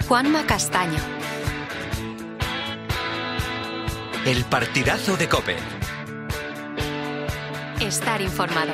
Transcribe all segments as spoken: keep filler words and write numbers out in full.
Juanma Castaño. El partidazo de COPE. Estar informado.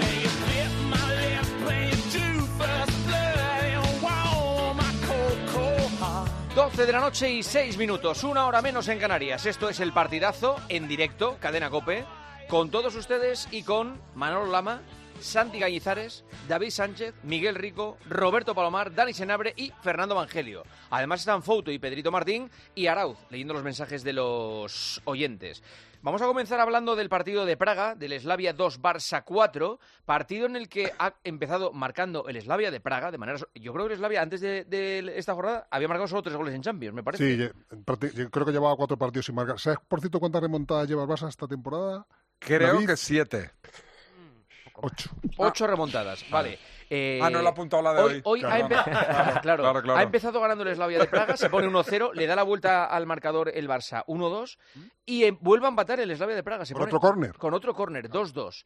doce de la noche y seis minutos, una hora menos en Canarias. Esto es el partidazo en directo, Cadena COPE, con todos ustedes y con Manolo Lama, Santi Cañizares, David Sánchez, Miguel Rico, Roberto Palomar, Dani Senabre y Fernando Evangelio. Además están Fouto y Pedrito Martín y Arauz, leyendo los mensajes de los oyentes. Vamos a comenzar hablando del partido de Praga, del Slavia dos Barça cuatro, partido en el que ha empezado marcando el Slavia de Praga de manera... Yo creo que el Slavia antes de, de esta jornada había marcado solo tres goles en Champions, me parece. Sí, yo creo que llevaba cuatro partidos sin marcar. ¿Sabes, por cierto, cuántas remontadas lleva el Barça esta temporada? Creo David? que siete. Ocho. Ocho ah. remontadas, vale. Eh, ah, no lo ha apuntado la de hoy. Hoy, hoy ha, empe... claro, claro. Claro, claro. ha empezado ganando el Slavia de Praga, se pone uno cero, le da la vuelta al marcador el Barça uno dos y eh, vuelve a empatar el Slavia de Praga. Se con pone... otro córner. Con otro córner, dos dos.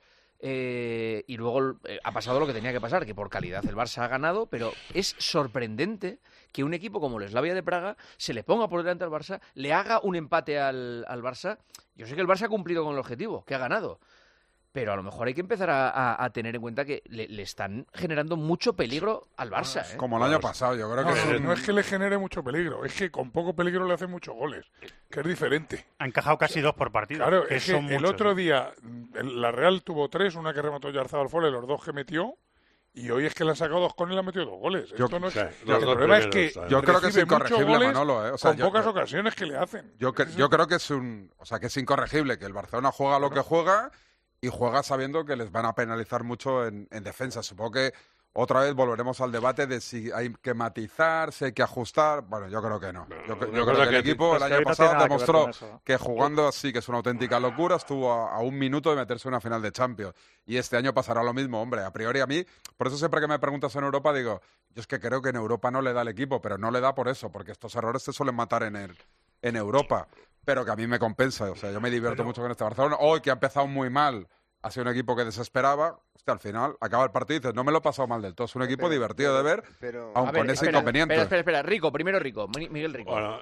Eh, y luego eh, ha pasado lo que tenía que pasar, que por calidad el Barça ha ganado, pero es sorprendente que un equipo como el Slavia de Praga se le ponga por delante al Barça, le haga un empate al, al Barça. Yo sé que el Barça ha cumplido con el objetivo, que ha ganado. Pero a lo mejor hay que empezar a, a, a tener en cuenta que le, le están generando mucho peligro al Barça. ¿eh? Como el año pasado, yo creo no, que... No, no es que le genere mucho peligro, es que con poco peligro le hacen muchos goles, que es diferente. Ha encajado casi dos por partido. Claro, que es que son el muchos. otro día la Real tuvo tres, una que remató Yarzabal fuera, los dos que metió, y hoy es que le han sacado dos cones y le han metido dos goles. Yo, Esto no es, o sea, el problema es que yo creo que es incorregible, Manolo, ¿eh? O sea, con yo, pocas yo, ocasiones que le hacen. Yo, que, yo creo que es un, o sea, que es incorregible, que el Barcelona juega lo que juega y juega sabiendo que les van a penalizar mucho en, en defensa. Supongo que otra vez volveremos al debate de si hay que matizar, si hay que ajustar. Bueno, yo creo que no. Yo, yo creo que, que el equipo el año que pasado no demostró que, que jugando así, que es una auténtica locura, estuvo a, a un minuto de meterse en una final de Champions. Y este año pasará lo mismo, hombre. A priori a mí, por eso siempre que me preguntas en Europa digo, yo es que creo que en Europa no le da el equipo, pero no le da por eso, porque estos errores se suelen matar en, el, en Europa. Pero que a mí me compensa. O sea, yo me divierto pero... mucho con este Barcelona. Hoy, que ha empezado muy mal, ha sido un equipo que desesperaba. Hostia, al final acaba el partido y dices, no me lo he pasado mal del todo. Es un equipo pero, divertido pero, de ver, pero, aun con ver, ese espera, inconveniente. Espera, espera, espera. Rico, primero Rico. Miguel Rico. Bueno,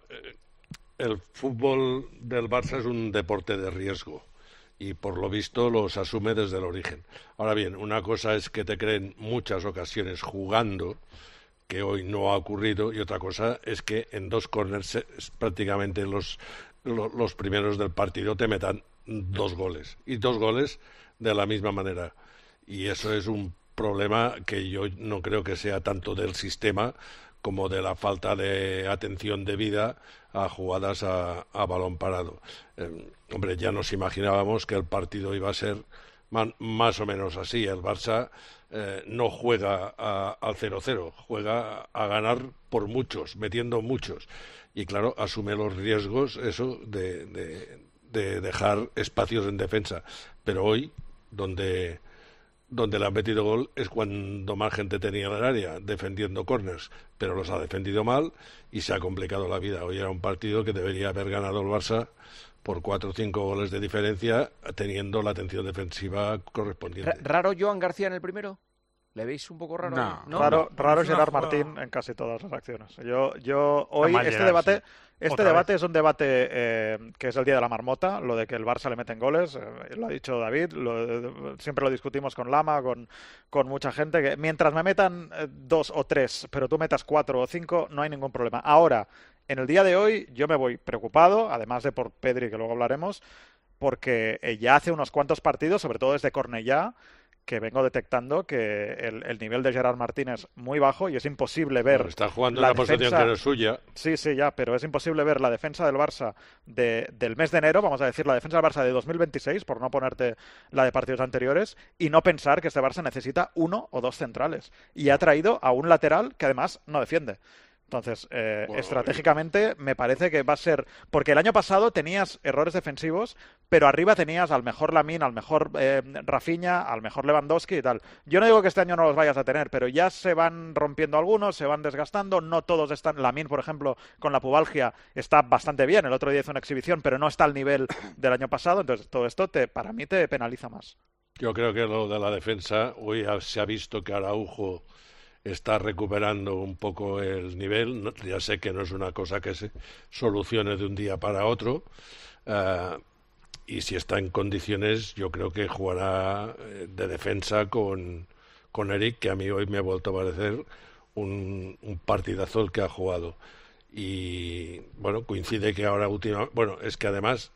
el fútbol del Barça es un deporte de riesgo y por lo visto los asume desde el origen. Ahora bien, una cosa es que te creen muchas ocasiones jugando, que hoy no ha ocurrido, y otra cosa es que en dos córners prácticamente los, los, los primeros del partido te metan dos goles. Y dos goles de la misma manera. Y eso es un problema que yo no creo que sea tanto del sistema como de la falta de atención debida a jugadas a, a balón parado. Eh, hombre, ya nos imaginábamos que el partido iba a ser man, más o menos así. El Barça eh, no juega a, al cero cero, juega a ganar por muchos, metiendo muchos. Y claro, asume los riesgos eso de, de, de dejar espacios en defensa. Pero hoy, donde... donde le han metido gol es cuando más gente tenía en el área defendiendo córners, pero los ha defendido mal y se ha complicado la vida. Hoy era un partido que debería haber ganado el Barça por cuatro o cinco goles de diferencia, teniendo la atención defensiva correspondiente. ¿Raro Joan García en el primero? ¿Le veis un poco raro? No, ¿no? Raro, no, raro es Gerard jugada... Martín en casi todas las acciones. Yo, yo hoy este Gerard, debate, sí. este debate es un debate eh, que es el día de la marmota, lo de que el Barça le meten goles, eh, lo ha dicho David, lo, siempre lo discutimos con Lama, con, con mucha gente, que mientras me metan eh, dos o tres, pero tú metas cuatro o cinco, no hay ningún problema. Ahora, en el día de hoy yo me voy preocupado, además de por Pedri, que luego hablaremos, porque eh, ya hace unos cuantos partidos, sobre todo desde Cornellá, que vengo detectando que el, el nivel de Gerard Martín es muy bajo y es imposible ver... Bueno, está jugando la en una defensa... posición que no es suya. Sí, sí, ya, pero es imposible ver la defensa del Barça de, del mes de enero, vamos a decir, la defensa del Barça de dos mil veintiséis, por no ponerte la de partidos anteriores, y no pensar que este Barça necesita uno o dos centrales. Y ha traído a un lateral que además no defiende. Entonces, eh, bueno, estratégicamente me parece que va a ser... Porque el año pasado tenías errores defensivos, pero arriba tenías al mejor Lamine, al mejor eh, Rafinha, al mejor Lewandowski y tal. Yo no digo que este año no los vayas a tener, pero ya se van rompiendo algunos, se van desgastando, no todos están... Lamine, por ejemplo, con la pubalgia está bastante bien, el otro día hizo una exhibición, pero no está al nivel del año pasado, entonces todo esto te, para mí te penaliza más. Yo creo que lo de la defensa, hoy se ha visto que Araujo está recuperando un poco el nivel. No, ya sé que no es una cosa que se solucione de un día para otro, uh, y si está en condiciones, yo creo que jugará de defensa con, con Eric, que a mí hoy me ha vuelto a parecer un, un partidazo el que ha jugado. Y bueno, coincide que ahora última, bueno, es que además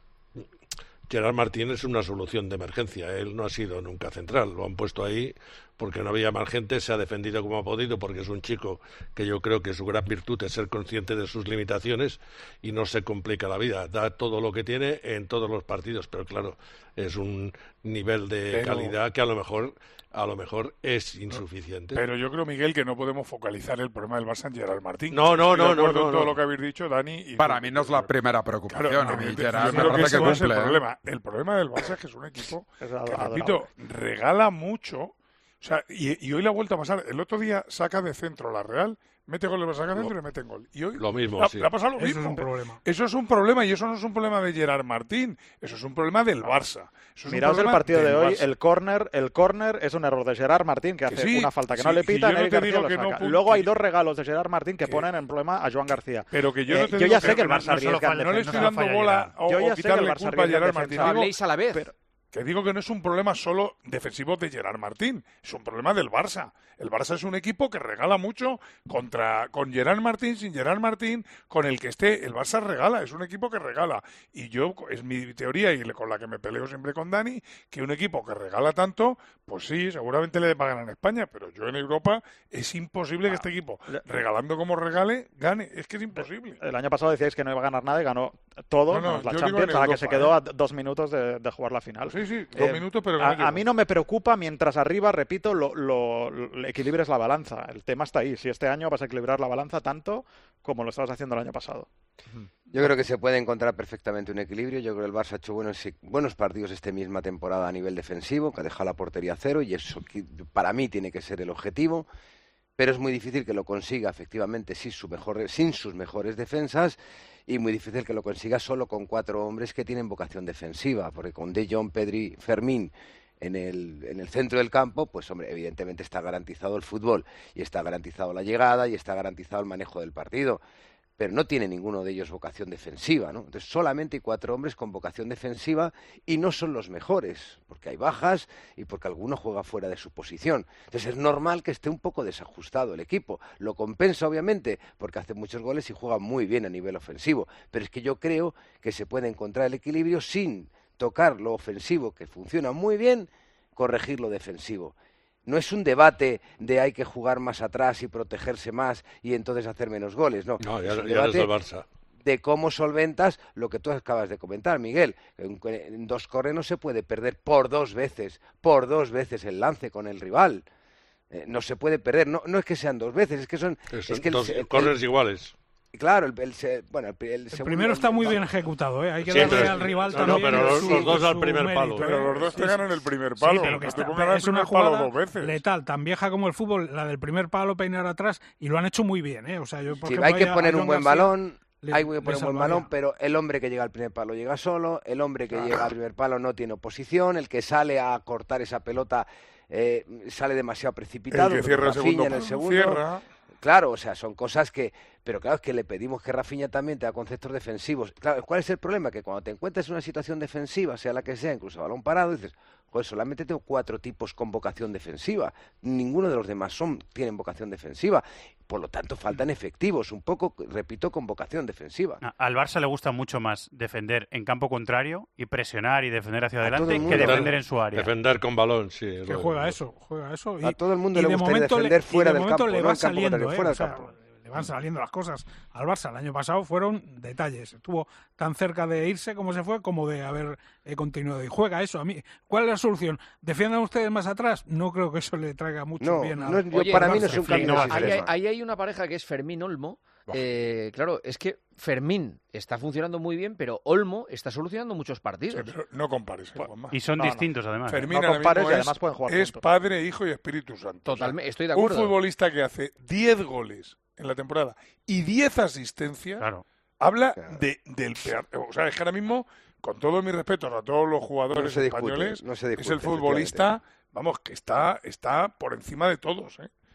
Gerard Martín es una solución de emergencia. Él no ha sido nunca central, lo han puesto ahí porque no había más gente, se ha defendido como ha podido, porque es un chico que yo creo que su gran virtud es ser consciente de sus limitaciones y no se complica la vida, da todo lo que tiene en todos los partidos, pero claro, es un nivel de pero... calidad que a lo mejor a lo mejor es insuficiente. Pero yo creo, Miguel, que no podemos focalizar el problema del Barça en Gerard Martín. No, no, no, no, no, todo no. lo que habéis dicho, Dani. Y Para mí no es la primera preocupación. Claro, a mí yo Gerard me creo que parece ese que no es el cumple. ¿eh? problema. El problema del Barça es que es un equipo Es que, adorable. repito, regala mucho. O sea, y, y hoy la vuelta a pasar. El otro día saca de centro la Real, mete gol, le saca de centro y le meten gol. Y hoy Lo mismo, la, sí. le ha pasado lo Eso mismo. es un problema. Eso es un problema, y eso no es un problema de Gerard Martín. Eso es un problema del Barça. Eso es Miraos un el problema partido de del hoy, Barça. el córner, el córner es un error de Gerard Martín, que Que hace sí, una falta que sí, no le que pitan, yo no Eric te García digo lo que no saca. pun- Luego hay que- dos regalos de Gerard Martín que que- ponen en problema a Joan García. Pero que yo Eh, no te yo digo ya sé que el no- Barça no solo arriesga en falla- No le defensa. estoy no dando falla bola Gerard. o, Yo ya o sé que quitarle el Barça culpa a arriesga en Gerard defensa. Martín. Digo, Habléis a la vez. Pero- que digo que no es un problema solo defensivo de Gerard Martín, es un problema del Barça. El Barça es un equipo que regala mucho contra con Gerard Martín, sin Gerard Martín, con el que esté. El Barça regala, es un equipo que regala. Y yo, es mi teoría y con la que me peleo siempre con Dani, que un equipo que regala tanto, pues sí, seguramente le va a ganar en España, pero yo en Europa es imposible que este equipo, regalando como regale, gane. Es que es imposible. El año pasado decíais que no iba a ganar nada y ganó todo, No, no, menos la yo digo Champions, en a la que Europa, se quedó ¿eh? a dos minutos de, de jugar la final. Sí, sí, dos Eh, minutos, pero que a, no llegó. a mí no me preocupa mientras arriba, repito, lo, lo, lo equilibres la balanza. El tema está ahí. Si este año vas a equilibrar la balanza tanto como lo estabas haciendo el año pasado. Yo creo que se puede encontrar perfectamente un equilibrio. Yo creo que el Barça ha hecho buenos, buenos partidos esta misma temporada a nivel defensivo, que ha dejado la portería a cero, y eso para mí tiene que ser el objetivo. Pero es muy difícil que lo consiga efectivamente sin, su mejor, sin sus mejores defensas, y muy difícil que lo consiga solo con cuatro hombres que tienen vocación defensiva, porque con De Jong, Pedri, Fermín en el, en el centro del campo, pues hombre, evidentemente está garantizado el fútbol, y está garantizado la llegada, y está garantizado el manejo del partido. Pero no tiene ninguno de ellos vocación defensiva, ¿no? Entonces solamente hay cuatro hombres con vocación defensiva, y no son los mejores, porque hay bajas y porque alguno juega fuera de su posición. Entonces es normal que esté un poco desajustado el equipo. Lo compensa, obviamente, porque hace muchos goles y juega muy bien a nivel ofensivo. Pero es que yo creo que se puede encontrar el equilibrio sin tocar lo ofensivo, que funciona muy bien, corregir lo defensivo. No es un debate de hay que jugar más atrás y protegerse más y entonces hacer menos goles, no. No, ya, es un ya eres debate del Barça. de cómo solventas lo que tú acabas de comentar, Miguel. En, en dos corres no se puede perder por dos veces, por dos veces el lance con el rival. Eh, no se puede perder, no, no es que sean dos veces, es que son... Es, es que dos el, el, corners iguales. Claro, el, el, bueno, el, el, El segundo, primero está muy no, bien ejecutado, ¿eh? Hay que Sí, darle pero- al rival no, también. no, pero los- su- los dos al su primer mérito, palo. ¿eh? Pero los dos te Sí, ganan el primer sí, palo. pero que que te está- pongan el es una primer palo jugada dos veces. letal, tan vieja como el fútbol, la del primer palo peinar atrás, y lo han hecho muy bien, ¿eh? O sea, yo, por sí, ejemplo, hay que a- a poner Joan un buen García balón, le- hay que le poner un buen salvaría. balón, pero el hombre que llega al primer palo llega solo, el hombre que llega al primer palo no tiene oposición, el que sale a cortar esa pelota eh, sale demasiado precipitado. El que cierra el Rafinha segundo, en el segundo. cierra. Claro, o sea, son cosas que... Pero claro, es que le pedimos que Rafinha también tenga conceptos defensivos. Claro, ¿cuál es el problema? Que cuando te encuentras en una situación defensiva, sea la que sea, incluso balón parado, dices, joder, solamente tengo cuatro tipos con vocación defensiva. Ninguno de los demás son tienen vocación defensiva. Por lo tanto, faltan efectivos, un poco, repito, con vocación defensiva. Al Barça le gusta mucho más defender en campo contrario y presionar y defender hacia todo adelante el que mundo. defender en su área. Defender con balón, sí. es Que lo- juega eso, juega eso. Y, A todo el mundo y le de gustaría momento defender le, fuera y de del momento campo, le no va en campo saliendo, contrario, ¿eh? fuera O del sea, campo. le van saliendo las cosas al Barça. El año pasado fueron detalles. Estuvo tan cerca de irse como se fue, como de haber eh, continuado. Y juega eso. A mí, ¿cuál es la solución? ¿Defiendan ustedes más atrás? No creo que eso le traiga mucho No, bien a... no es- yo- Oye, para Barça, mí no es un Flick cambio no de va a Ahí hay, sistema. ahí hay una pareja que es Fermín Olmo. Eh, claro, es que Fermín está funcionando muy bien, pero Olmo está solucionando muchos Sí, partidos. pero no compares, eh, Juanma. Y son No, no. distintos, además. ¿eh? Fermín No ahora compares mismo y es, además pueden jugar es juntos. Padre, Hijo y Espíritu Santo. Totalmente, O sea, estoy de un acuerdo. futbolista que hace diez goles en la temporada y diez asistencias, Claro. habla Claro. de, del peor. O sea, es que ahora mismo, con todos mis respetos a todos los jugadores No se discute, españoles, no se discute, es el futbolista, vamos, que está, está por encima de todos, ¿eh?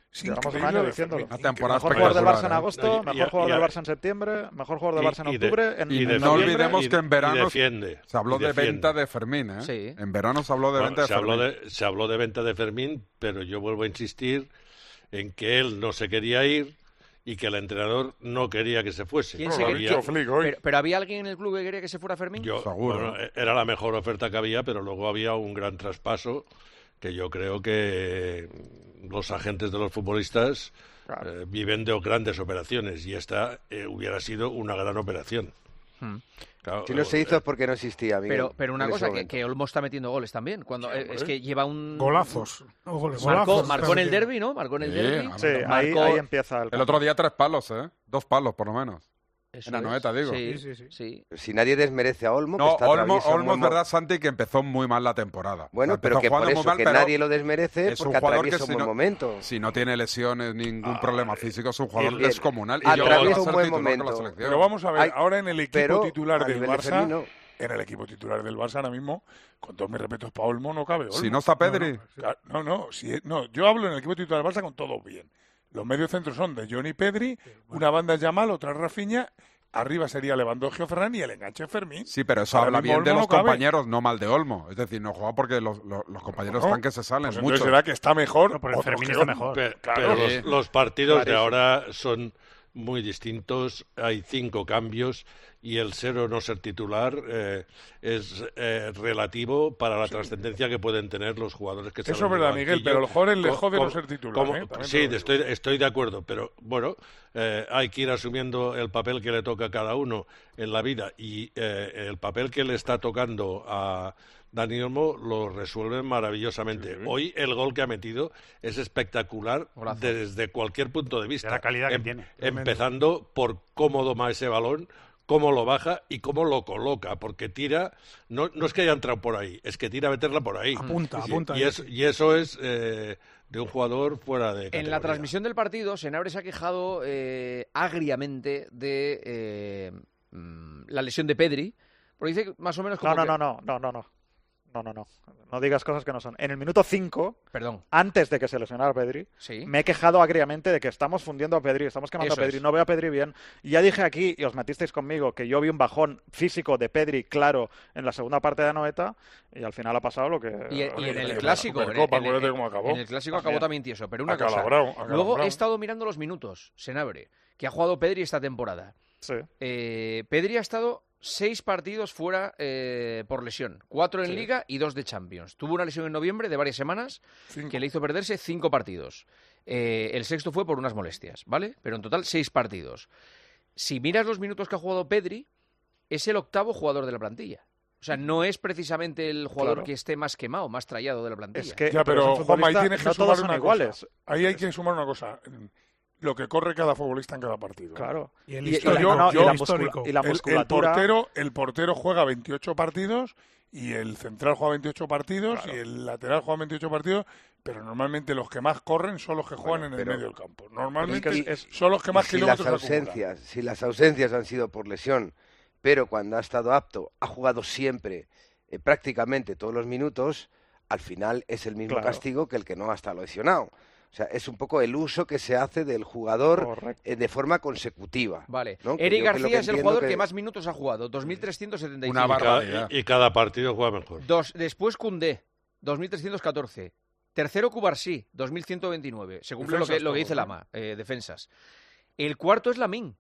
Es Llevamos un increíble año lo de diciéndolo. Fermín. Una temporada Mejor jugador del Barça en espectacular, ¿eh? agosto, Y- mejor y- jugador y- del Barça en septiembre, mejor jugador del y- Barça en y de- octubre, en, y en de- No noviembre. olvidemos y- que en y verano defiende, se habló y de defiende. venta de Fermín, ¿eh? Sí. En verano se habló de Bueno, venta de se, Fermín. habló de, se habló de venta de Fermín, pero yo vuelvo a insistir en que él no se quería ir y que el entrenador no quería que se fuese. ¿Quién No, se lo ha quería- dicho Flick hoy. Pero, pero ¿había alguien en el club que quería que se fuera Fermín? Yo, Seguro. bueno, era la mejor oferta que había, pero luego había un gran traspaso que yo creo que los agentes de los futbolistas Claro. eh, viven de grandes operaciones y esta eh, hubiera sido una gran operación. Hmm. Claro, Si no se hizo es porque no existía, Miguel. Pero, pero una en ese cosa, que, momento. que Olmo está metiendo goles también. Cuando Sí, eh, hombre. es que lleva un... Golazos. No, goles, Marcó, golazos, marcó en el está derbi, ¿no? Marcó en el Sí, derbi. a Sí, ahí, Marcó- ahí empieza el... El otro día tres palos, ¿eh? Dos palos, por lo menos. Eso En la es. Noeta, digo. Sí, Sí, sí, sí. sí. Si nadie desmerece a Olmo, que No, está Olmo, travieso, Olmo es Olmo- verdad, Santi, que empezó muy mal la temporada. Bueno, O sea, pero empezó que por jugando muy eso mal, que pero nadie lo desmerece es un porque jugador que atraviesa si un buen no, momento. si no tiene lesiones, ningún problema físico, es un jugador Bien, descomunal. Y atraviesa yo creo que va a un ser buen titular con la momento. selección. Pero vamos a ver, Ay, ahora en el equipo pero titular a del nivel de Barça, Fermín, no. en el equipo titular del Barça ahora mismo, con todos mis respetos para Olmo, no cabe Olmo. Si no está Pedri, Claro, No, no, si, no, yo hablo en el equipo titular del Barça con todos bien. Los medios centros son de Johnny Pedri, una banda es Yamal, otra es Rafinha, arriba sería Lewandowski o Ferran y el enganche es Fermín. sí, pero eso Ahora habla mismo bien de Olmo los no cabe. compañeros, no mal de Olmo. Es decir, no juega porque los, los, los compañeros No, están que se salen Pues entonces mucho. será que está mejor. No, pero o Fermín que está Olmo. mejor. Pe- Claro. pero Sí. los, los partidos de Clarísimo. ahora son muy distintos, hay cinco cambios y el ser o no ser titular eh, es eh, relativo para la trascendencia que pueden tener los jugadores que Eso salen es verdad, del Miguel, banquillo. pero a los jugadores les Co- jode no como- ser titular, como- ¿eh? También sí, te lo estoy, estoy de acuerdo, pero bueno, eh, hay que ir asumiendo el papel que le toca a cada uno en la vida y eh, el papel que le está tocando a Dani Olmo lo resuelven maravillosamente. Hoy el gol que ha metido es espectacular Golazo. desde cualquier punto de vista. De la calidad que Em- tiene. Empezando por cómo doma ese balón, cómo lo baja y cómo lo coloca, porque tira, no, no es que haya entrado por ahí, es que tira a meterla por ahí. Apunta, Sí, apunta. Y, es- y eso es eh, de un jugador fuera de En categoría. la transmisión del partido, Senabre se ha quejado eh, agriamente de eh, mm, la lesión de Pedri, porque dice más o menos como No, no, que- no, no, no, no, no. No, no, no. No digas cosas que no son. En el minuto cinco, Perdón, antes de que se lesionara Pedri, sí. me he quejado agriamente de que estamos fundiendo a Pedri, estamos quemando Eso a Pedri, es. no veo a Pedri bien. Y ya dije aquí, y os metisteis conmigo, que yo vi un bajón físico de Pedri claro en la segunda parte de Anoeta, y al final ha pasado lo que... Y, y en Oye, el la clásico, en el, Supercopa, en el- acuérdate cómo acabó. en el clásico También. acabó también tieso, pero una cosa. Acalabrao, Luego acalabrao. he estado mirando los minutos, Senabre, que ha jugado Pedri esta temporada. Sí. Eh, Pedri ha estado seis partidos fuera eh, por lesión, cuatro en Sí. Liga y dos de Champions. Tuvo una lesión en noviembre de varias semanas Cinco. que le hizo perderse cinco partidos. Eh, el sexto fue por unas molestias, ¿vale? Pero en total seis partidos. Si miras los minutos que ha jugado Pedri, es el octavo jugador de la plantilla. O sea, no es precisamente el jugador Claro. que esté más quemado, más trallado de la plantilla. Es que Ya, pero, es un Juanma, ahí futbolista, tienes que no sumar todos son una iguales. cosa. Ahí hay que sumar una cosa. Lo que corre cada futbolista en cada partido. Claro. Y el Y- y- histórico. no, y yo- la histórico. muscula- y la El- el, musculatura... portero, el portero juega veintiocho partidos y el central juega veintiocho partidos Claro. y el lateral juega veintiocho partidos, pero normalmente los que más corren son los que juegan Bueno, en el pero- medio del campo. Normalmente Pero es que son los que más Y si las kilómetros acumulan. ausencias, si las ausencias han sido por lesión, pero cuando ha estado apto, ha jugado siempre, eh, prácticamente todos los minutos, al final es el mismo Claro. castigo que el que no ha estado lesionado. O sea, es un poco el uso que se hace del jugador Correcto. eh, de forma consecutiva. Vale. ¿no? Que Eric yo que lo García que es el entiendo jugador que... que- más minutos ha jugado, dos mil trescientos setenta y cinco. Una Y cada, barbaridad. y- y cada partido juega mejor. Dos, después Koundé, dos mil trescientos catorce. Tercero Cubarsí, dos mil ciento veintinueve. Se cumple lo que, Defensas lo que todos, dice ¿no? Lama, eh, defensas. El cuarto es Lamine,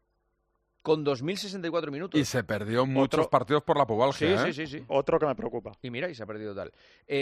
con dos mil sesenta y cuatro minutos. Y se perdió muchos Otro- partidos por la Sí, pubalgia, sí, ¿eh? sí, sí. Otro que me preocupa. Y mira, y se ha perdido tal.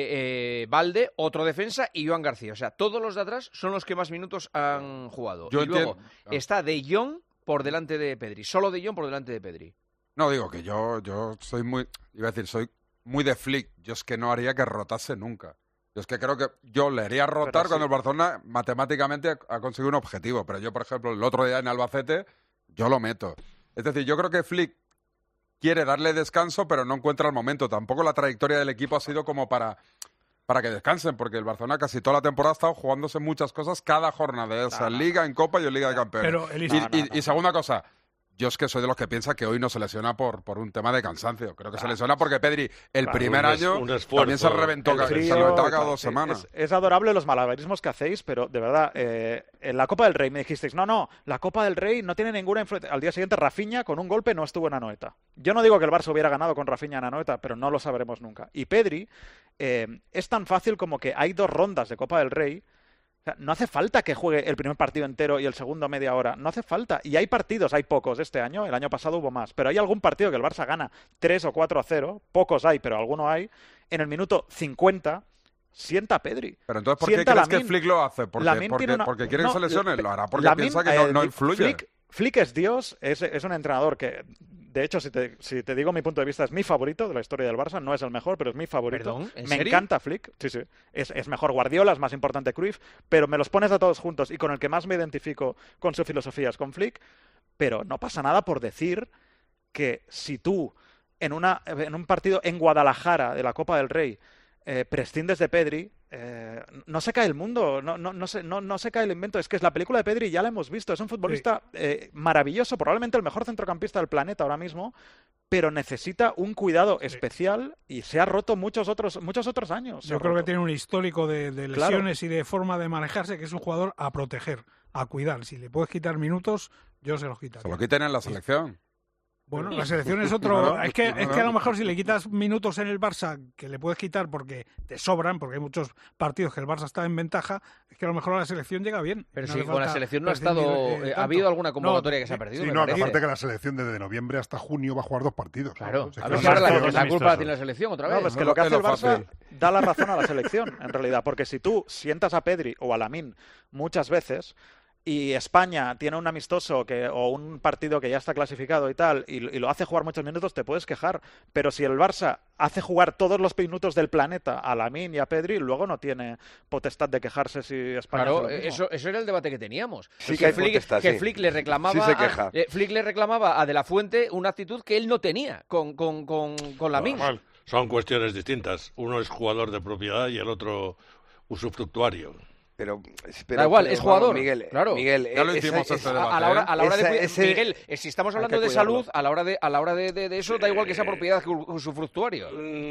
Eh, eh, Valde, otro defensa, y Joan García. O sea, todos los de atrás son los que más minutos han jugado. Yo y luego entiendo- ah. está De Jong por delante de Pedri. Solo De Jong por delante de Pedri. No, digo que yo, yo soy muy, iba a decir, soy muy de Flick. Yo es que no haría que rotase nunca. Yo es que creo que yo le haría rotar sí. cuando el Barcelona matemáticamente ha- ha conseguido un objetivo. Pero yo, por ejemplo, el otro día en Albacete, yo lo meto. Es decir, yo creo que Flick quiere darle descanso, pero no encuentra el momento. Tampoco la trayectoria del equipo ha sido como para, para que descansen, porque el Barcelona casi toda la temporada ha estado jugándose muchas cosas cada jornada, ya sea en Liga, en Copa y en Liga de Campeones. Pero el Y, hist- y- y segunda cosa, Yo es que soy de los que piensa que hoy no se lesiona por, por un tema de cansancio. Creo que Ah, se lesiona porque Pedri el claro, primer un es- año un esfuerzo. también se reventó, El ca- se frío, reventaba cada sí, dos semanas. Es, es adorable los malabarismos que hacéis, pero de verdad, eh, en la Copa del Rey me dijisteis, no, no, la Copa del Rey no tiene ninguna influencia. Al día siguiente, Rafinha con un golpe no estuvo en Anoeta. Yo no digo que el Barça hubiera ganado con Rafinha en Anoeta, pero no lo sabremos nunca. Y Pedri, eh, es tan fácil como que hay dos rondas de Copa del Rey. O sea, no hace falta que juegue el primer partido entero y el segundo media hora. No hace falta. Y hay partidos, hay pocos este año. El año pasado hubo más. Pero hay algún partido que el Barça gana tres o cuatro a cero. Pocos hay, pero alguno hay. En el minuto cincuenta, sienta a Pedri. Pero entonces, ¿por qué Sienta a crees que Lamine. Flick lo hace? ¿Porque, Lamine porque, tiene una- porque quiere no, que se lesione? la- Lo hará porque Lamine, piensa que no, eh, no influye. Flick, Flick es Dios, es, es un entrenador que, de hecho, si te, si te digo mi punto de vista, es mi favorito de la historia del Barça. No es el mejor, pero es mi favorito. ¿Perdón? ¿En Me serio? encanta Flick. Sí, sí. Es, es mejor Guardiola, es más importante Cruyff, pero me los pones a todos juntos y con el que más me identifico con su filosofía es con Flick. Pero no pasa nada por decir que si tú en, una, en un partido en Guadalajara de la Copa del Rey eh, prescindes de Pedri, eh, no se cae el mundo, no, no, no, se, no, no se cae el invento. Es que es la película de Pedri, ya la hemos visto. Es un futbolista eh, maravilloso, probablemente el mejor centrocampista del planeta ahora mismo, pero necesita un cuidado especial y se ha roto muchos otros, muchos otros años. se Yo ha creo que roto. tiene un histórico de, de Claro. lesiones y de forma de manejarse, que es un jugador a proteger, a cuidar. Si le puedes quitar minutos, yo se los quitaría. Se lo quiten en la selección. Bueno, la selección es otro. Claro, es, que, es claro. que a lo mejor si le quitas minutos en el Barça, que le puedes quitar porque te sobran, porque hay muchos partidos que el Barça está en ventaja, es que a lo mejor a la selección llega bien. Pero No si hace con la falta selección no ha prescindir, estado. eh, eh, ¿Ha tanto. habido alguna No, convocatoria que se ha perdido? Sí, me no, que parece. aparte que la selección desde noviembre hasta junio va a jugar dos partidos. Claro, Si es a que ver si la ahora la, selección- la culpa la tiene la selección otra No, vez. pues que No lo que es hace el lo Barça fácil. da la razón a la selección, en realidad, porque si tú sientas a Pedri o a Lamine muchas veces y España tiene un amistoso que, o un partido que ya está clasificado y tal, y, y lo hace jugar muchos minutos, te puedes quejar. Pero si el Barça hace jugar todos los minutos del planeta a Lamine y a Pedri, luego no tiene potestad de quejarse si España hace Claro, lo mismo. eso, eso era el debate que teníamos. Sí que que hay Flick, potestad, que sí. Flick le reclamaba Sí se a, queja. eh, Flick le reclamaba a De La Fuente una actitud que él no tenía con, con, con, con Lamine. Normal. Son cuestiones distintas. Uno es jugador de propiedad y el otro usufructuario. Pero, pero, Da igual, pero, es vamos, jugador. Miguel, claro. Miguel, Ya lo esa- hicimos esa- este A, debate, a la hora, a la hora Esa- de cuida- ese- Miguel, eh, si estamos hay hablando que de cuidarlo. salud, a la hora de a la hora de, de- de eso da igual que sea propiedad que usufructuario.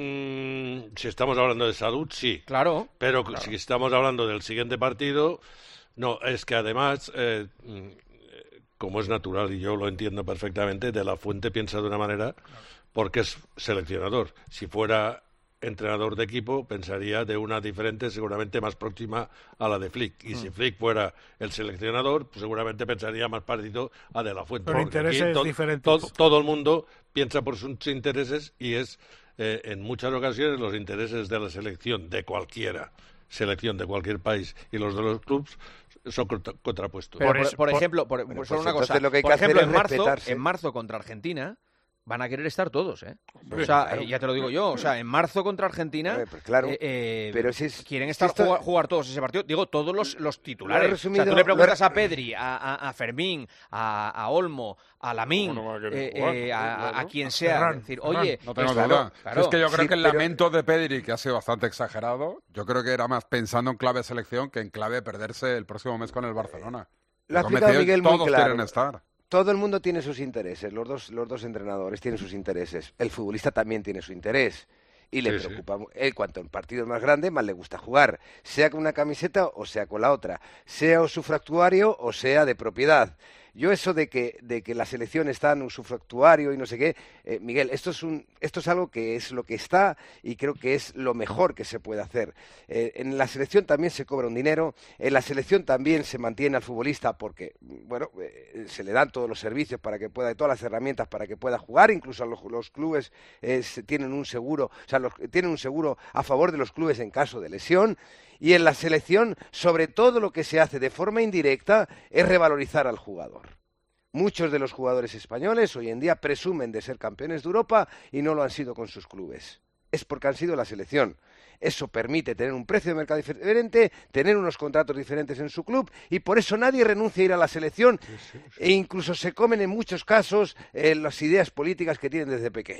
Mm, si estamos hablando de salud, sí. Claro. Pero si estamos hablando del siguiente partido, no, es que además, eh, mm, como es natural y yo lo entiendo perfectamente, De La Fuente piensa de una manera porque es seleccionador. Si fuera entrenador de equipo, pensaría de una diferente, seguramente más próxima a la de Flick. Y si Flick fuera el seleccionador, pues seguramente pensaría más parecido a De La Fuente. Con porque aquí intereses to- diferentes. to- todo el mundo piensa por sus intereses y es, eh, en muchas ocasiones, los intereses de la selección, de cualquiera, selección de cualquier país, y los de los clubes son contra- contrapuestos. Pero Por por, eso- por por- ejemplo, por, Bueno, por solo pues una cosa. entonces lo que hay por que hacer ejemplo, es en marzo, respetarse. en marzo contra Argentina van a querer estar todos, ¿eh? Hombre, O sea, claro. eh, ya te lo digo yo, o sea, en marzo contra Argentina Hombre, pues claro. eh, eh, Pero si es- quieren si estar esto- jugar, jugar todos ese partido. Digo, todos los, los titulares. Lo he resumido- o sea, tú lo le he- preguntas a Pedri, a, a- a Fermín, a, a Olmo, a Lamine, ¿Cómo no va a querer eh, jugar? eh, a, Claro. a quien sea, Ferran, es decir, Ferran. oye, No tengo claro, duda. claro. Es que yo creo Sí, que el pero- lamento de Pedri, que ha sido bastante exagerado, yo creo que era más pensando en clave selección que en clave perderse el próximo mes con el Barcelona. Lo ha Estoy explicado convencido Miguel que muy todos claro. quieren estar. Todo el mundo tiene sus intereses, los dos, los dos entrenadores tienen sus intereses. El futbolista también tiene su interés y le Sí, sí. preocupa. mu- Él, cuanto en partidos más grandes, más le gusta jugar, sea con una camiseta o sea con la otra, sea usufructuario o sea de propiedad. Yo eso de que, de que la selección está en usufructuario y no sé qué, eh, Miguel, esto es, un, esto es algo que es lo que está y creo que es lo mejor que se puede hacer. Eh, en la selección también se cobra un dinero, en la selección también se mantiene al futbolista porque, bueno, eh, se le dan todos los servicios para que pueda, todas las herramientas para que pueda jugar, incluso los, los clubes eh, se- tienen un seguro, o sea, los, tienen un seguro a favor de los clubes en caso de lesión. Y en la selección, sobre todo lo que se hace de forma indirecta es revalorizar al jugador. Muchos de los jugadores españoles hoy en día presumen de ser campeones de Europa y no lo han sido con sus clubes. Es porque han sido la selección. Eso permite tener un precio de mercado diferente, tener unos contratos diferentes en su club y por eso nadie renuncia a ir a la selección e incluso se comen en muchos casos eh, las ideas políticas que tienen desde pequeño.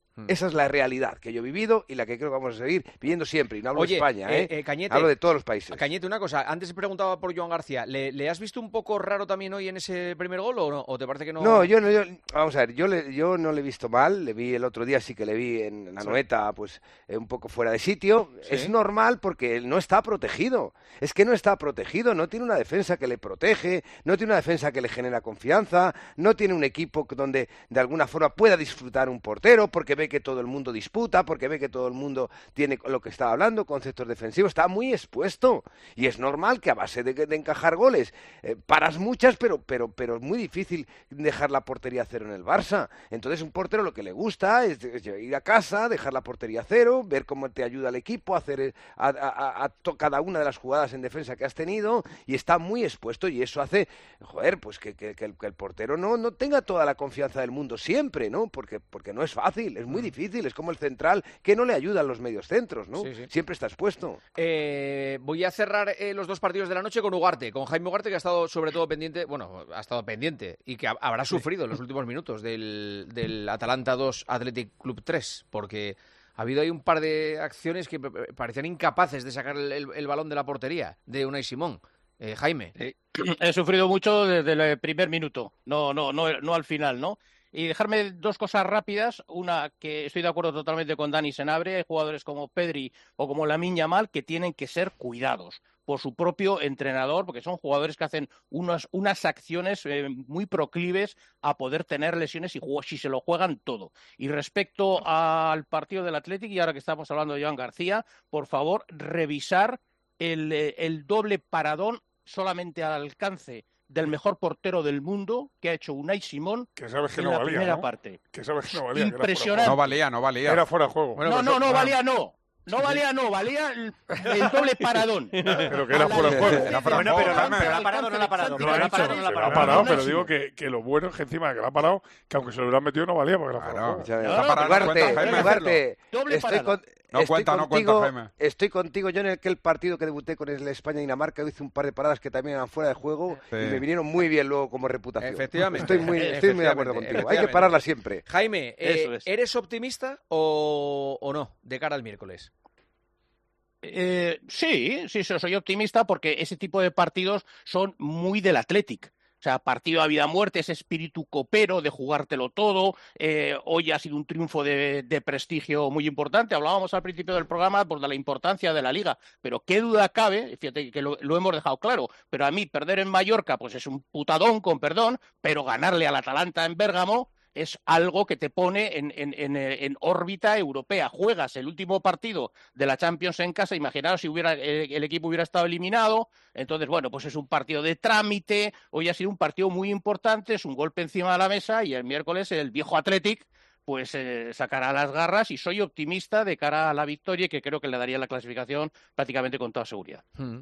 Esa es la realidad que yo he vivido y la que creo que vamos a seguir viviendo siempre. Y no hablo Oye, de España, ¿eh? eh, eh, Cañete, hablo de todos los países. Cañete, una cosa. Antes preguntaba por Joan García. ¿Le, le has visto un poco raro también hoy en ese primer gol o no? ¿O te parece que no? No, yo no. Yo, vamos a ver, yo, le, yo no le he visto mal. Le vi el otro día, sí que le vi en la Anoeta, pues eh, un poco fuera de sitio. ¿Sí? Es normal porque él no está protegido. Es que no está protegido. No tiene una defensa que le protege. No tiene una defensa que le genera confianza. No tiene un equipo donde de alguna forma pueda disfrutar un portero porque ve que todo el mundo disputa, porque ve que todo el mundo tiene lo que estaba hablando, conceptos defensivos, está muy expuesto y es normal que a base de, de encajar goles eh, paras muchas, pero, pero, pero es muy difícil dejar la portería cero en el Barça. Entonces un portero lo que le gusta es, es ir a casa, dejar la portería cero, ver cómo te ayuda el equipo, hacer a, a, a, a to, cada una de las jugadas en defensa que has tenido y está muy expuesto y eso hace, joder, pues que, que, que, el, que el portero no, no tenga toda la confianza del mundo siempre, ¿no? Porque, porque no es fácil, es muy difícil, es como el central que no le ayudan los medios centros, ¿no? Sí, sí. Siempre está expuesto. Eh, voy a cerrar eh, los dos partidos de la noche con Ugarte, con Jaime Ugarte, que ha estado sobre todo pendiente, bueno, ha estado pendiente y que ha, habrá sufrido en los últimos minutos del, del Atalanta dos Athletic Club tres, porque ha habido ahí un par de acciones que parecían incapaces de sacar el, el, el balón de la portería de Unai Simón. Eh, Jaime. Sí. He sufrido mucho desde el primer minuto, no, no, no, no al final, ¿no? Y dejarme dos cosas rápidas. Una, que estoy de acuerdo totalmente con Dani Senabre. Hay jugadores como Pedri o como Lamine Yamal que tienen que ser cuidados por su propio entrenador, porque son jugadores que hacen unas, unas acciones eh, muy proclives a poder tener lesiones y si se lo juegan todo. Y respecto al partido del Athletic, y ahora que estamos hablando de Joan García, por favor, revisar el, el doble paradón solamente al alcance del mejor portero del mundo que ha hecho Unai Simón que sabes que en no la valía, primera ¿no? parte. Que sabes que no valía. Impresionante. No valía, no valía. Era fuera de juego. Bueno, no, pues, no, no, valía no. No valía, no, valía el, el doble paradón. Pero que era fuera de juego. Era fuera bueno, pero, pero, no, pero la ha parado, no la ha parado. Lo ha dicho, parado, no la se la ha parado, pero digo que, que lo bueno es que encima de que la ha parado, que aunque se lo hubieran metido no valía porque era fuera de juego. No, no, Ugarte, Ugarte, estoy con... No estoy cuenta, contigo, no cuenta, Jaime. Estoy contigo. Yo en aquel partido que debuté con el España-Dinamarca hice un par de paradas que también eran fuera de juego sí. y me vinieron muy bien luego como reputación. Efectivamente. Estoy muy, estoy muy de acuerdo contigo. Hay que pararla siempre. Jaime, eh, es. ¿eres optimista o, o no de cara al miércoles? Eh, sí, sí, soy optimista porque ese tipo de partidos son muy del Athletic. O sea, partido a vida o muerte, ese espíritu copero de jugártelo todo. Eh, hoy ha sido un triunfo de, de prestigio muy importante. Hablábamos al principio del programa pues, de la importancia de la Liga, pero qué duda cabe, fíjate que lo, lo hemos dejado claro, pero a mí perder en Mallorca pues es un putadón, con perdón, pero ganarle al Atalanta en Bérgamo es algo que te pone en, en, en, en órbita europea. Juegas el último partido de la Champions en casa, imaginaos si hubiera el, el equipo hubiera estado eliminado, entonces bueno, pues es un partido de trámite, hoy ha sido un partido muy importante, es un golpe encima de la mesa y el miércoles el viejo Athletic pues eh, sacará las garras y soy optimista de cara a la victoria que creo que le daría la clasificación prácticamente con toda seguridad. Mm.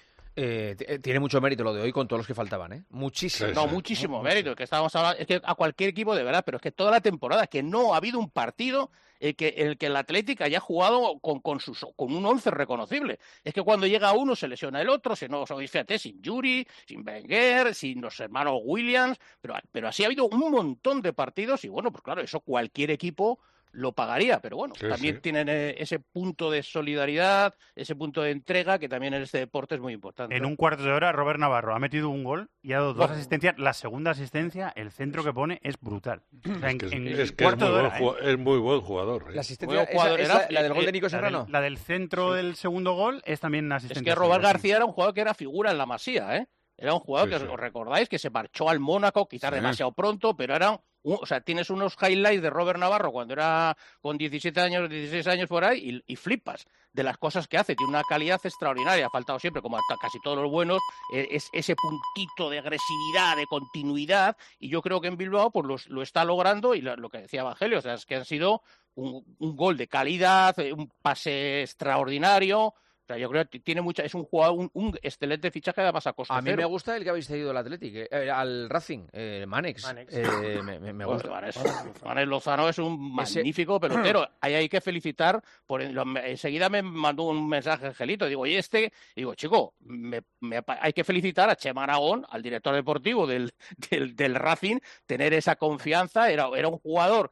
Eh, tiene mucho mérito lo de hoy con todos los que faltaban, ¿eh? Muchísimo. No, muchísimo mérito. Que estábamos hablando, es que a cualquier equipo de verdad, pero es que toda la temporada, que no ha habido un partido el que el que el Atlético haya jugado con, con, sus, con un once reconocible. Es que cuando llega uno se lesiona el otro, se no, fíjate, sin Yuri, sin Wenger, sin los hermanos Williams, pero, pero así ha habido un montón de partidos y bueno, pues claro, eso cualquier equipo lo pagaría, pero bueno, sí, también sí. tienen ese punto de solidaridad, ese punto de entrega que también en este deporte es muy importante. En un cuarto de hora, Robert Navarro ha metido un gol y ha dado dos oh. asistencias. La segunda asistencia, el centro que pone es brutal. O sea, es que, en, es, en es, que es, muy hora, buen, ¿eh? es muy buen jugador. ¿eh? La asistencia esa, esa, la, la del gol de Nico Serrano. La del, la del centro sí. del segundo gol es también una asistencia. Es que Robert García era un jugador que era figura en la Masía, ¿eh? Era un jugador sí, que, sí. os recordáis, que se marchó al Mónaco, quizás sí. demasiado pronto, pero era un, o sea, tienes unos highlights de Robert Navarro cuando era con diecisiete años, dieciséis años por ahí, y, y flipas de las cosas que hace. Tiene una calidad extraordinaria, ha faltado siempre, como a casi todos los buenos, es ese puntito de agresividad, de continuidad, y yo creo que en Bilbao pues lo, lo está logrando, y lo, lo que decía Evangelio, o sea, es que han sido un, un gol de calidad, un pase extraordinario. O sea, yo creo que tiene mucha, es un jugador, un, un excelente fichaje de más a coste A mí cero. me gusta el que habéis seguido el Athletic, eh, al Racing, eh, Manex. Manex. Eh, me, me, me gusta. Manex, Manex Lozano es un magnífico Ese... pelotero. Ahí hay que felicitar. Por, enseguida me mandó un mensaje Angelito. Digo, y este, digo, chico, me, me, hay que felicitar a Chema Aragón, al director deportivo del, del, del Racing, tener esa confianza. Era, era un jugador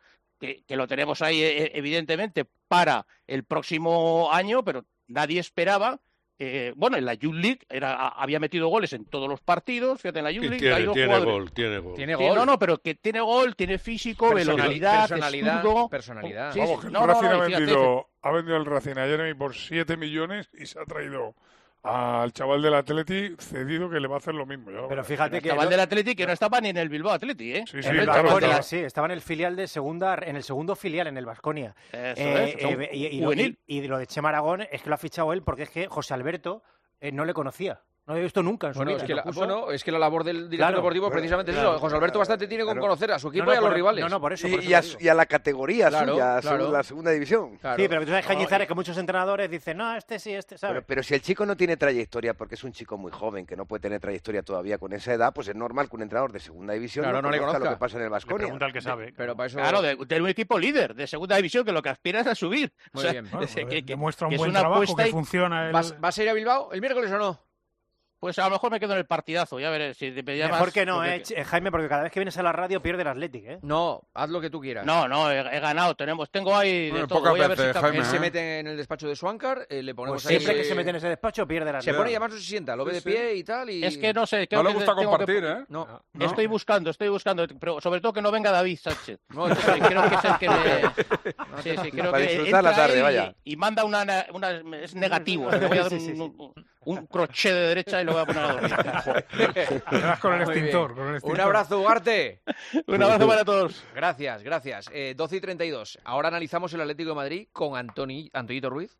que, que lo tenemos ahí eh, evidentemente para el próximo año, pero nadie esperaba. Eh, bueno, en la Youth League era, había metido goles en todos los partidos. Fíjate, en la Youth Y League tiene, hay dos tiene jugadores. gol, tiene gol. Tiene Sí, gol. no, no, pero que tiene gol, tiene físico, Personali- velocidad, personalidad, es zurdo. personalidad. Sí, Vamos, sí. que el No, no, Racing no, ha, y fíjate, vendido, ha vendido el Racing a Jeremy por siete millones y se ha traído al chaval del Atleti cedido que le va a hacer lo mismo. Ya lo Pero verás. fíjate el que... chaval lo- del Atleti que no estaba ni en el Bilbao Atleti, ¿eh? Sí, sí, en el claro, Baskonia, estaba- sí, estaba en el filial de segunda, en el segundo filial, en el Baskonia. Eso Eh, es, o sea, eh, y, y lo, juvenil. y- y lo de Chema Aragón es que lo ha fichado él porque es que José Alberto eh, no le conocía. No lo había visto nunca en su Bueno, vida. es que, Lo la, puso- bueno, es que la labor del director Claro, deportivo bueno, precisamente es claro, eso. José Alberto claro, bastante tiene con claro. conocer a su equipo No, no, y a los por- rivales. No, no, por eso. por Y, eso y a, lo digo. y a la categoría Claro, suya, claro. la segunda división. Claro. Sí, pero tú sabes, No, Cañizares, que muchos entrenadores dicen, no, este sí, este, ¿sabes? Pero, pero si el chico no tiene trayectoria, porque es un chico muy joven, que no puede tener trayectoria todavía con esa edad, pues es normal que un entrenador de segunda división Claro, no le conozca lo conozca. que pasa en el Le Baskonia. pregunta al que sabe. Pero para eso... Claro, de, de un equipo líder de segunda división que lo que aspira es a subir. Muy bien. Bueno, es que- pues, que- demuestra un que es buen una trabajo, apuesta que y- funciona. El... ¿Vas, ¿Vas a ir a Bilbao el miércoles o no? Pues a lo mejor me quedo en el partidazo, ya veré. Si te pedía Mejor más, que no, porque- eh, Ch- Jaime, porque cada vez que vienes a la radio pierde el Athletic, ¿eh? No, haz lo que tú quieras. No, no, he, he ganado. Tenemos, tengo ahí de Bueno, todo. pocas Voy a ver si veces, está- Jaime, Él se ¿eh? mete en el despacho de Swankar, eh, le ponemos Pues ahí... siempre que se mete en ese despacho pierde el Se Athletic. pone y además no se sienta, lo ve de Sí, sí. pie y tal y... Es que no sé. No creo le que gusta tengo que- compartir, ¿eh? No, ¿No? Estoy buscando, estoy buscando, pero sobre todo que no venga David Sánchez. No, entonces, creo que es el que me... Sí, sí, creo Para que disfrutar la entra tarde, ahí vaya. Y, y manda una, una... Es negativo. Le voy a dar Sí, sí, un, sí. un, un crochet de derecha y lo voy a poner a dormir. Te das con el Muy bien. extintor. Con el extintor. Un abrazo, Ugarte. Un abrazo para todos. Gracias, gracias. Eh, doce y treinta y dos. Ahora analizamos el Atlético de Madrid con Antoni, Antoñito Ruiz,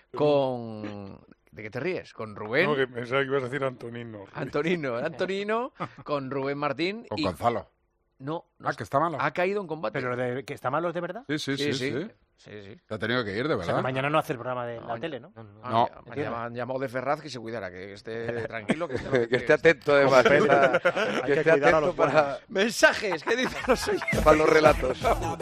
con... ¿De qué te ríes? Con Rubén, No, que pensaba que ibas a decir Antonino. Antonino, Antonino, con Rubén Martín Con y... Gonzalo. No, no, Ah, que está malo. ha caído en combate. Pero de, que está malos de verdad. Sí, sí, sí, sí, sí. sí, sí. Se ha tenido que ir, de O sea, verdad. que mañana no hace el programa de la No, tele, ¿no? Ah, No. me han llamado- han llamado de Ferraz que se cuidara, que esté tranquilo. Que, Que esté atento, además. Con para- Hay que que esté cuidar a atento los para, Mensajes, ¿qué dicen los oyentes? para los relatos.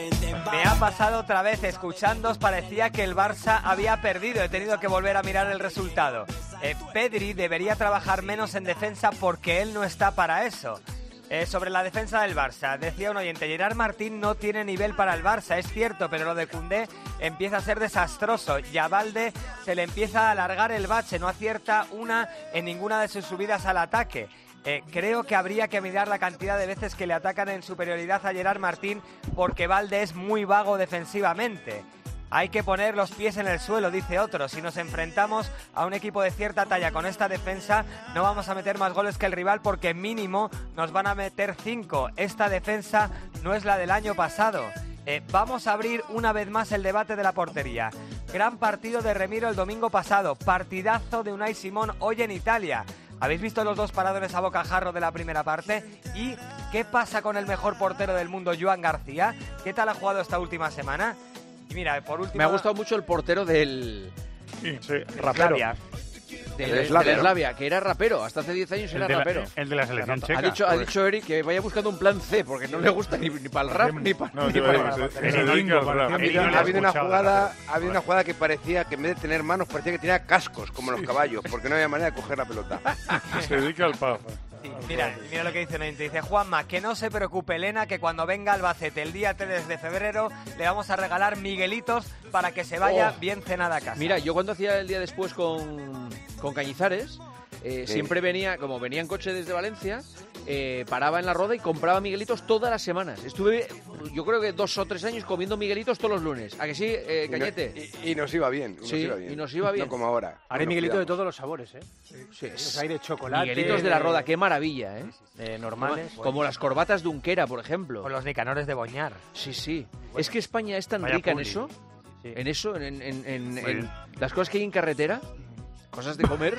Me ha pasado otra vez escuchándoos, parecía que el Barça había perdido, he tenido que volver a mirar el resultado. Eh, Pedri debería trabajar menos en defensa porque él no está para eso. Eh, sobre la defensa del Barça, decía un oyente, Gerard Martín no tiene nivel para el Barça, es cierto, pero lo de Koundé empieza a ser desastroso y a Valde se le empieza a alargar el bache, no acierta una en ninguna de sus subidas al ataque. Eh, creo que habría que mirar la cantidad de veces que le atacan en superioridad a Gerard Martín porque Valde es muy vago defensivamente. Hay que poner los pies en el suelo, dice otro. Si nos enfrentamos a un equipo de cierta talla con esta defensa, no vamos a meter más goles que el rival porque mínimo nos van a meter cinco. Esta defensa no es la del año pasado. Eh, vamos a abrir una vez más el debate de la portería. Gran partido de Remiro el domingo pasado. Partidazo de Unai Simón hoy en Italia. ¿Habéis visto los dos paradores a bocajarro de la primera parte? ¿Y qué pasa con el mejor portero del mundo, Joan García? ¿Qué tal ha jugado esta última semana? Y mira, por último... Me ha gustado mucho el portero del... Sí, Sí, rapero. Slavia. Del, El del Slavia, ¿no? Slavia, que era rapero. Hasta hace diez años El era de, la, rapero. el de la selección checa. Ha dicho, ha Pues, dicho Eric que vaya buscando un plan C, porque no le gusta ni, ni para el rap ni para... No, ni te iba para a decir, la- se- Era se dedica gringo, al rap. parecía Ha habido, no le ha habido una escuchaba, jugada, ha habido una jugada que parecía que en vez de tener manos parecía que tenía cascos como los caballos, porque no había manera de coger la pelota. Se dedica al paz. Sí, mira, mira lo que dice un oyente. Dice Juanma, que no se preocupe Elena, que cuando venga Albacete el día tres de febrero le vamos a regalar Miguelitos para que se vaya Oh. bien cenada a casa. Mira, yo cuando hacía el día después con, con Cañizares, eh, Sí. siempre venía, como venía en coche desde Valencia, eh, paraba en la Roda y compraba Miguelitos todas las semanas. Estuve, yo creo que dos o tres años comiendo Miguelitos todos los lunes. ¿A que sí, eh, Y no- Cañete? Y, y nos iba bien. Y nos Sí, iba bien. y nos iba bien. No como ahora. Ahora hay Nos Miguelitos de cuidamos. todos los sabores, ¿eh? Sí. Los hay de chocolate. Miguelitos de la Roda, qué maravilla, ¿eh? De normales. Como las corbatas de Unquera, por ejemplo. O los Nicanores de Boñar. Sí, sí. Es que España es tan Vaya rica en publi. eso, Sí. en eso, en, en- en- en- Muy en bien. las cosas que hay en carretera, cosas de comer.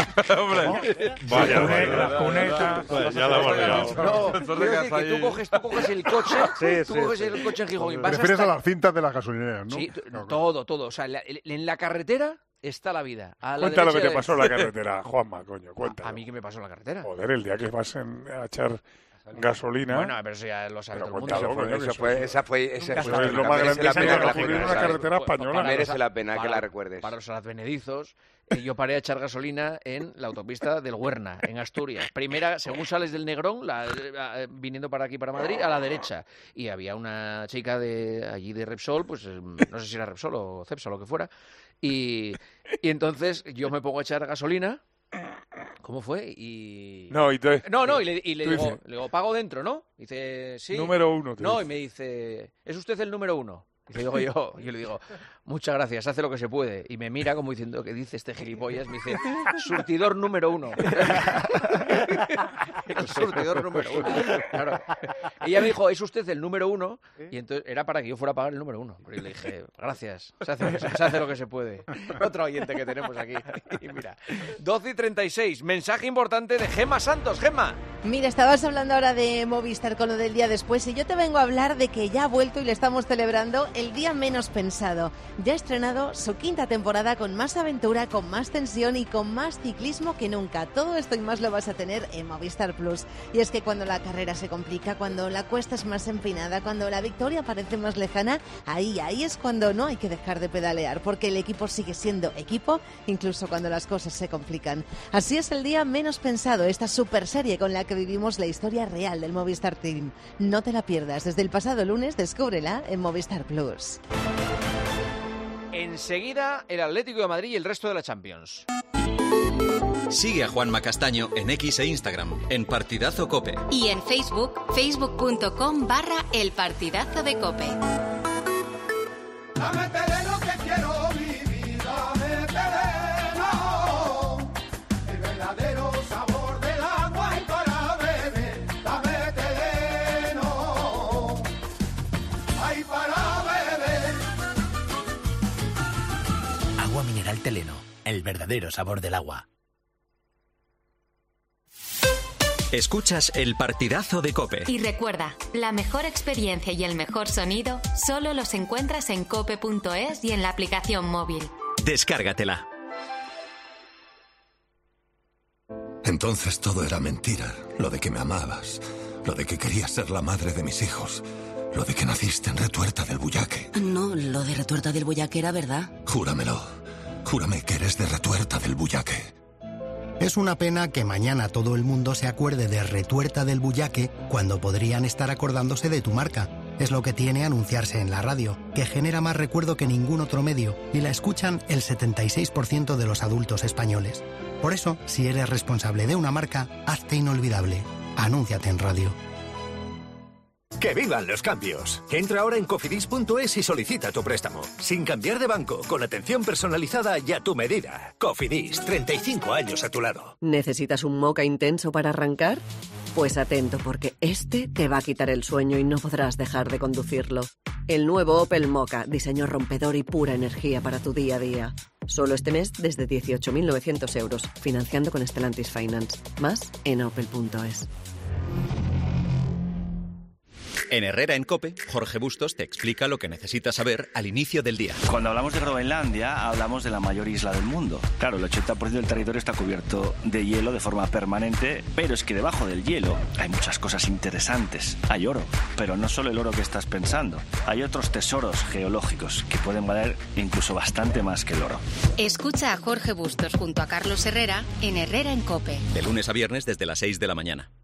Vaya, Las vaya. cunetas. Pues ya la hemos liado. No, Entonces quiero decir quedas que tú ahí. coges, tú coges el coche, Sí, tú sí, coges sí. el coche en Gijón y Te vas refieres hasta... a las cintas de las gasolineras, ¿no? Sí, t- No, claro. todo, todo. O sea, en la, en la carretera está la vida. A la Cuenta lo que derecha te de- pasó en la carretera, Juanma, coño, cuéntalo. A mí que me pasó en la carretera. Joder, el día que vas en- a echar gasolina. Bueno, pero eso ya lo sabe Pero todo el mundo. cuéntalo, coño, Eso que fue, eso- esa fue, esa Eso fue es lo más merece grande la que pena haya que la ocurrido en una recuerdes. carretera española. Merece la pena que Para- la recuerdes. Para los advenedizos, eh, yo paré a echar gasolina en la autopista del Huerna, en Asturias. Primera, según sales del Negrón, la- eh, viniendo para aquí, para Madrid, a la derecha. Y había una chica de allí de Repsol, pues eh, no sé si era Repsol o Cepsa o lo que fuera. Y, y entonces yo me pongo a echar gasolina. ¿Cómo fue? Y... No, y te- no, no, y le, y le tú digo, dices- le digo, pago dentro, ¿no? Dice, sí. Número uno, te No, dice. y me dice, ¿es usted el número uno? Dice, digo yo, yo le digo, muchas gracias, hace lo que se puede. Y me mira como diciendo, ¿qué dice este gilipollas? Me dice, surtidor número uno. El surtidor número uno. Claro. Ella me dijo, ¿es usted el número uno? Y entonces era para que yo fuera a pagar el número uno. Pero yo le dije, gracias, se hace, lo que se, se hace lo que se puede. Otro oyente que tenemos aquí. Y mira, doce y treinta y seis, mensaje importante de Gemma Santos. Gemma. Mira, estabas hablando ahora de Movistar con lo del día después y yo te vengo a hablar de que ya ha vuelto y le estamos celebrando el día menos pensado. Ya ha estrenado su quinta temporada con más aventura, con más tensión y con más ciclismo que nunca. Todo esto y más lo vas a tener en Movistar Plus. Y es que cuando la carrera se complica, cuando la cuesta es más empinada, cuando la victoria parece más lejana, ahí, ahí es cuando no hay que dejar de pedalear, porque el equipo sigue siendo equipo, incluso cuando las cosas se complican. Así es el día menos pensado, esta super serie con la que vivimos la historia real del Movistar Team. No te la pierdas, desde el pasado lunes descúbrela en Movistar Plus. Enseguida, el Atlético de Madrid y el resto de la Champions. Sigue a Juanma Castaño en X e Instagram, en Partidazo Cope. Y en Facebook, facebook.com barra el partidazo de COPE. Dame terreno que quiero vivir, dame terreno, el verdadero sabor del agua y para beber, dame terreno, ay para beber. Agua mineral Teleno, el verdadero sabor del agua. Escuchas el Partidazo de Cope. Y recuerda, la mejor experiencia y el mejor sonido solo los encuentras en cope punto es y en la aplicación móvil. Descárgatela. Entonces todo era mentira. Lo de que me amabas, lo de que querías ser la madre de mis hijos, lo de que naciste en Retuerta del Bullaque. No, lo de Retuerta del Bullaque era verdad. Júramelo. Júrame que eres de Retuerta del Bullaque. Es una pena que mañana todo el mundo se acuerde de Retuerta del Bullaque cuando podrían estar acordándose de tu marca. Es lo que tiene anunciarse en la radio, que genera más recuerdo que ningún otro medio y la escuchan el setenta y seis por ciento de los adultos españoles. Por eso, si eres responsable de una marca, hazte inolvidable. Anúnciate en radio. ¡Que vivan los cambios! Entra ahora en cofidis punto es y solicita tu préstamo. Sin cambiar de banco, con atención personalizada y a tu medida. Cofidis, treinta y cinco años a tu lado. ¿Necesitas un moca intenso para arrancar? Pues atento, porque este te va a quitar el sueño y no podrás dejar de conducirlo. El nuevo Opel Moka, diseño rompedor y pura energía para tu día a día. Solo este mes desde dieciocho mil novecientos euros, financiando con Stellantis Finance. Más en opel punto es. En Herrera en Cope, Jorge Bustos te explica lo que necesitas saber al inicio del día. Cuando hablamos de Groenlandia, hablamos de la mayor isla del mundo. Claro, el ochenta por ciento del territorio está cubierto de hielo de forma permanente, pero es que debajo del hielo hay muchas cosas interesantes. Hay oro, pero no solo el oro que estás pensando. Hay otros tesoros geológicos que pueden valer incluso bastante más que el oro. Escucha a Jorge Bustos junto a Carlos Herrera en Herrera en COPE. De lunes a viernes desde las seis de la mañana.